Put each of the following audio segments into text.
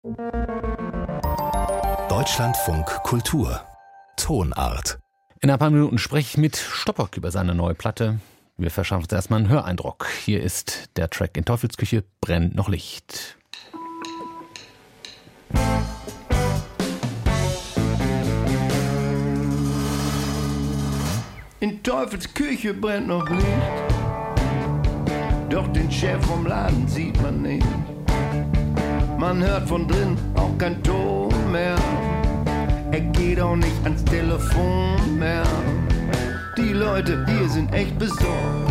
Deutschlandfunk Kultur Tonart. In ein paar Minuten spreche ich mit Stoppock über seine neue Platte. Wir verschaffen uns erstmal einen Höreindruck. Hier ist der Track In Teufelsküche brennt noch Licht. In Teufels Küche brennt noch Licht, doch den Chef vom Laden sieht man nicht. Man hört von drin auch kein Ton mehr, er geht auch nicht ans Telefon mehr. Die Leute hier sind echt besorgt.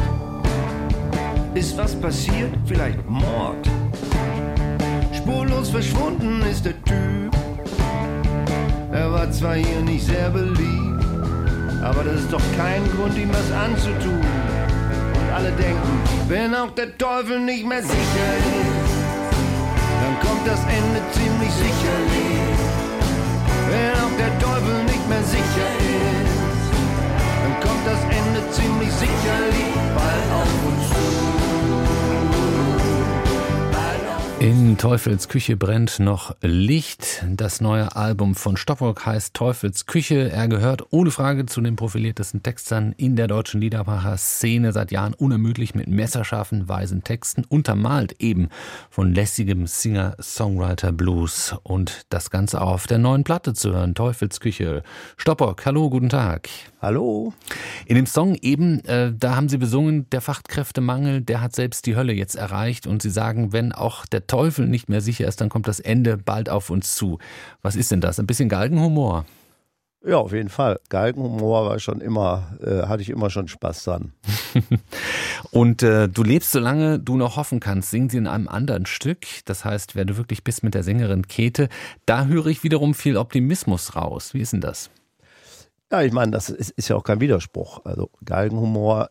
Ist was passiert? Vielleicht Mord. Spurlos verschwunden ist der Typ. Er war zwar hier nicht sehr beliebt, aber das ist doch kein Grund, ihm was anzutun. Und alle denken, wenn auch der Teufel nicht mehr sicher ist, dann kommt das Ende ziemlich sicherlich. Wenn auch der Teufel nicht mehr sicher ist, dann kommt das Ende ziemlich sicherlich bald auf uns zu. In Teufels Küche brennt noch Licht. Das neue Album von Stoppock heißt Teufels Küche. Er gehört ohne Frage zu den profiliertesten Textern in der deutschen Liedermacher-Szene. Seit Jahren unermüdlich mit messerscharfen, weisen Texten, untermalt eben von lässigem Singer-Songwriter-Blues. Und das Ganze auf der neuen Platte zu hören, Teufels Küche. Stoppock, hallo, guten Tag. Hallo. In dem Song eben, da haben Sie besungen, der Fachkräftemangel, der hat selbst die Hölle jetzt erreicht. Und Sie sagen, wenn auch der Teufel nicht mehr sicher ist, dann kommt das Ende bald auf uns zu. Was ist denn das? Ein bisschen Galgenhumor? Ja, auf jeden Fall. Galgenhumor war schon immer, hatte ich immer schon Spaß dran. Und du lebst, solange du noch hoffen kannst, singen Sie in einem anderen Stück. Das heißt, wer du wirklich bist mit der Sängerin Käthe, da höre ich wiederum viel Optimismus raus. Wie ist denn das? Ja, ich meine, das ist ja auch kein Widerspruch. Also Galgenhumor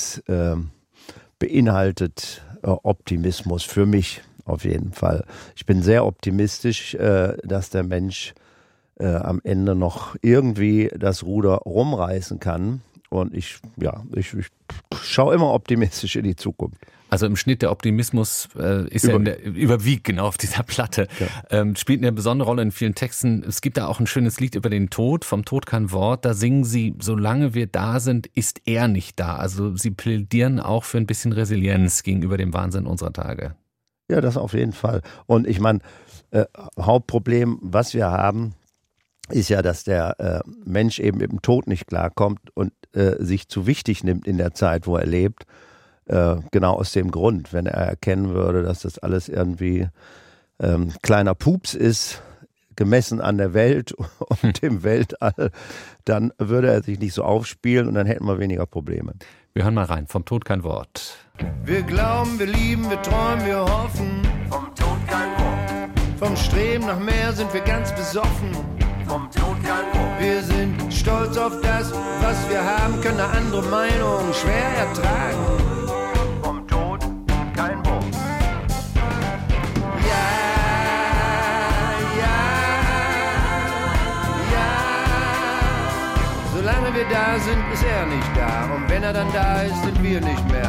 beinhaltet Optimismus für mich auf jeden Fall. Ich bin sehr optimistisch, dass der Mensch am Ende noch irgendwie das Ruder rumreißen kann. Und ich schaue immer optimistisch in die Zukunft. Also im Schnitt der Optimismus ist überwiegt genau auf dieser Platte. Ja. Spielt eine besondere Rolle in vielen Texten. Es gibt da auch ein schönes Lied über den Tod, vom Tod kein Wort. Da singen Sie, solange wir da sind, ist er nicht da. Also Sie plädieren auch für ein bisschen Resilienz gegenüber dem Wahnsinn unserer Tage. Ja, das auf jeden Fall. Und ich meine, Hauptproblem, was wir haben, ist ja, dass der Mensch eben mit dem Tod nicht klarkommt und sich zu wichtig nimmt in der Zeit, wo er lebt. Genau aus dem Grund, wenn er erkennen würde, dass das alles irgendwie kleiner Pups ist, gemessen an der Welt und dem Weltall, dann würde er sich nicht so aufspielen und dann hätten wir weniger Probleme. Wir hören mal rein, vom Tod kein Wort. Wir glauben, wir lieben, wir träumen, wir hoffen. Vom Tod kein Wort. Vom Streben nach mehr sind wir ganz besoffen. Vom Tod kein Wort. Wir sind stolz auf das, was wir haben, können eine andere Meinung schwer ertragen. Vom Tod kein Wort. Solange wir da sind, ist er nicht da. Und wenn er dann da ist, sind wir nicht mehr.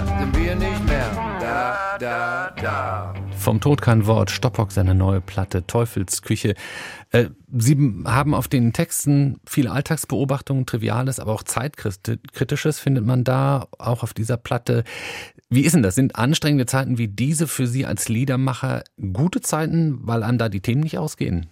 Da. Vom Tod kein Wort, Stoppock, seine neue Platte, Teufels Küche. Sie haben auf den Texten viele Alltagsbeobachtungen, Triviales, aber auch Zeitkritisches findet man da, auch auf dieser Platte. Wie ist denn das? Sind anstrengende Zeiten wie diese für Sie als Liedermacher gute Zeiten, weil einem da die Themen nicht ausgehen?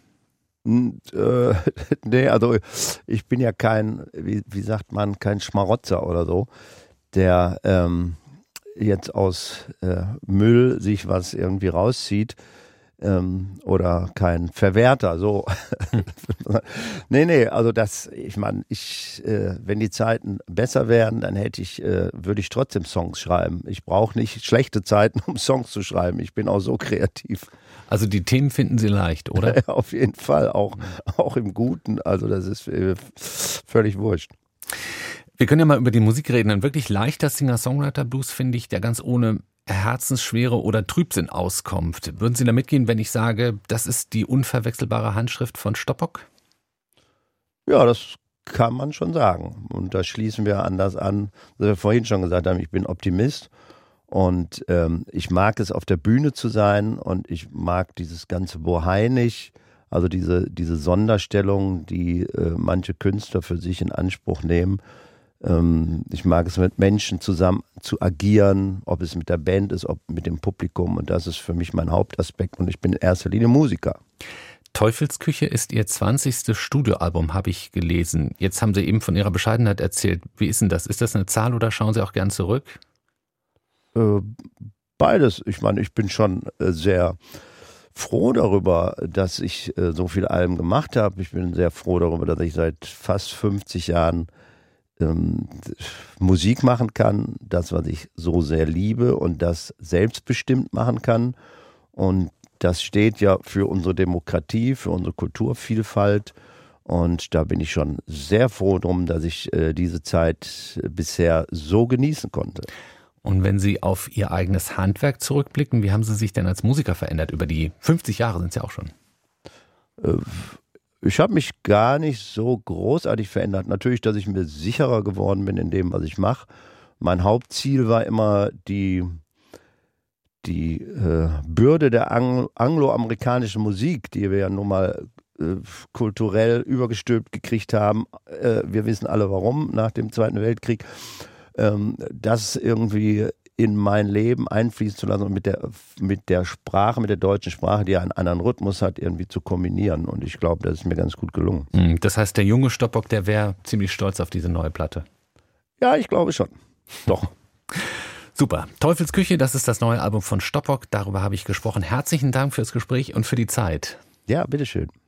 Nee, also ich bin ja kein, wie sagt man, kein Schmarotzer oder so, der jetzt aus Müll sich was irgendwie rauszieht oder kein Verwerter, so. Nee, also wenn die Zeiten besser wären, dann würde ich trotzdem Songs schreiben. Ich brauche nicht schlechte Zeiten, um Songs zu schreiben. Ich bin auch so kreativ. Also die Themen finden Sie leicht, oder? Ja, auf jeden Fall, auch im Guten. Also das ist völlig wurscht. Wir können ja mal über die Musik reden. Ein wirklich leichter Singer-Songwriter-Blues, finde ich, der ganz ohne Herzensschwere oder Trübsinn auskommt. Würden Sie da mitgehen, wenn ich sage, das ist die unverwechselbare Handschrift von Stoppock? Ja, das kann man schon sagen. Und da schließen wir an das an, was wir vorhin schon gesagt haben, ich bin Optimist. Und ich mag es, auf der Bühne zu sein und ich mag dieses ganze Bohai nicht, also diese Sonderstellung, die manche Künstler für sich in Anspruch nehmen. Ich mag es, mit Menschen zusammen zu agieren, ob es mit der Band ist, ob mit dem Publikum, und das ist für mich mein Hauptaspekt und ich bin in erster Linie Musiker. Teufelsküche ist Ihr 20. Studioalbum, habe ich gelesen. Jetzt haben Sie eben von Ihrer Bescheidenheit erzählt. Wie ist denn das? Ist das eine Zahl oder schauen Sie auch gern zurück? Beides. Ich meine, ich bin schon sehr froh darüber, dass ich so viele Alben gemacht habe. Ich bin sehr froh darüber, dass ich seit fast 50 Jahren Musik machen kann, das, was ich so sehr liebe und das selbstbestimmt machen kann. Und das steht ja für unsere Demokratie, für unsere Kulturvielfalt. Und da bin ich schon sehr froh drum, dass ich diese Zeit bisher so genießen konnte. Und wenn Sie auf Ihr eigenes Handwerk zurückblicken, wie haben Sie sich denn als Musiker verändert? Über die 50 Jahre sind es ja auch schon. Ich habe mich gar nicht so großartig verändert. Natürlich, dass ich mir sicherer geworden bin in dem, was ich mache. Mein Hauptziel war immer die Bürde der angloamerikanischen Musik, die wir ja nun mal kulturell übergestülpt gekriegt haben. Wir wissen alle warum, nach dem Zweiten Weltkrieg. Das irgendwie in mein Leben einfließen zu lassen und mit der Sprache, mit der deutschen Sprache, die ja einen anderen Rhythmus hat, irgendwie zu kombinieren. Und ich glaube, das ist mir ganz gut gelungen. Das heißt, der junge Stopbock, der wäre ziemlich stolz auf diese neue Platte. Ja, ich glaube schon. Doch. Super. Teufelsküche, das ist das neue Album von Stopbock. Darüber habe ich gesprochen. Herzlichen Dank fürs Gespräch und für die Zeit. Ja, bitteschön.